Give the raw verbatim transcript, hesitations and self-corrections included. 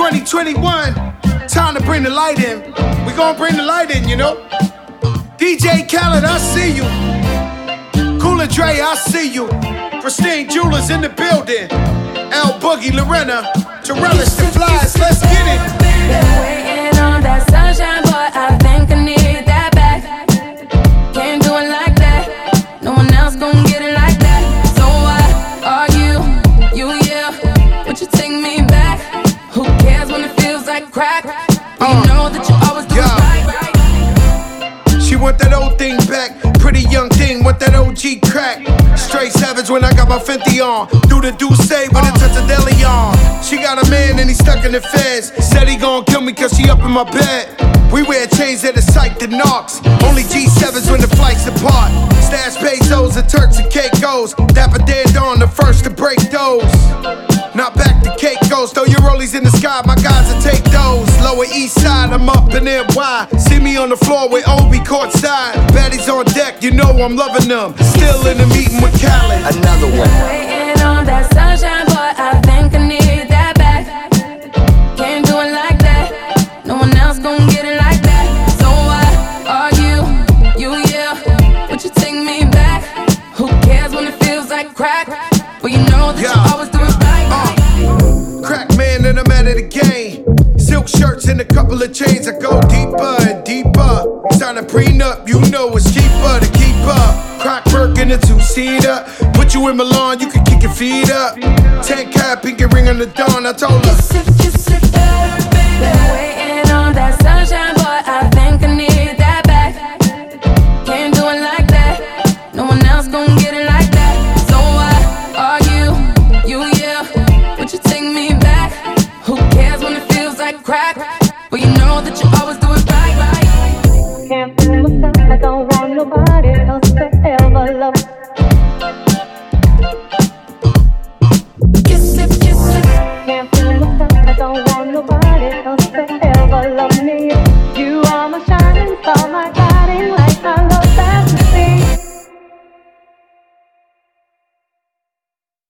twenty twenty-one, time to bring the light in. We gon' bring the light in, you know. D J Khaled, I see you. Cooler Dre, I see you. Pristine Jewelers in the building. L Boogie, Lorena, Torellis, the Flies, let's get it. Been waiting on that sunshine, boy, I think I need that back. Can't do it like that, no one else gon' get it like that. So why argue, you, yeah, would you take me back? Who cares when it feels like crack? Well, you know that you always do yeah. it right. She want that old thing back, pretty young thing, want that O G crack. Straight savage when I got my Fenty on. Do the do say with a touch of deli on. She got a man and he stuck in the feds. Said he gon' kill me cause she up in my bed. We wear chains that are psyched to knocks. Only G sevens when the flights apart. Stash pesos and Turks and Caicos. Dapper Dan Dawn, the first to break those. Not back to Caicos, throw your rollies in the sky, my guys will take those. Lower east side, I'm up in N Y. See me on the floor with Obi courtside. Baddies on deck, you know I'm loving them. Still in the meeting with Khaled. Another one. Waiting on that sunshine, boy, I think I need that back. Can't do it like that, no one else gon' get it like that. So why argue, you, yeah, would you take me back? Who cares when it feels like crack? Well, you know that yeah. you always do it right. Uh, crack man and I'm out of the game. Silk shirts and a couple of chains. I go deeper and deeper. Sign a prenup, you know it's cheaper to keep up. Crack work in a two-seater. Put you in Milan, you can kick your feet up. Ten cap, pinky ring on the dawn. I told her.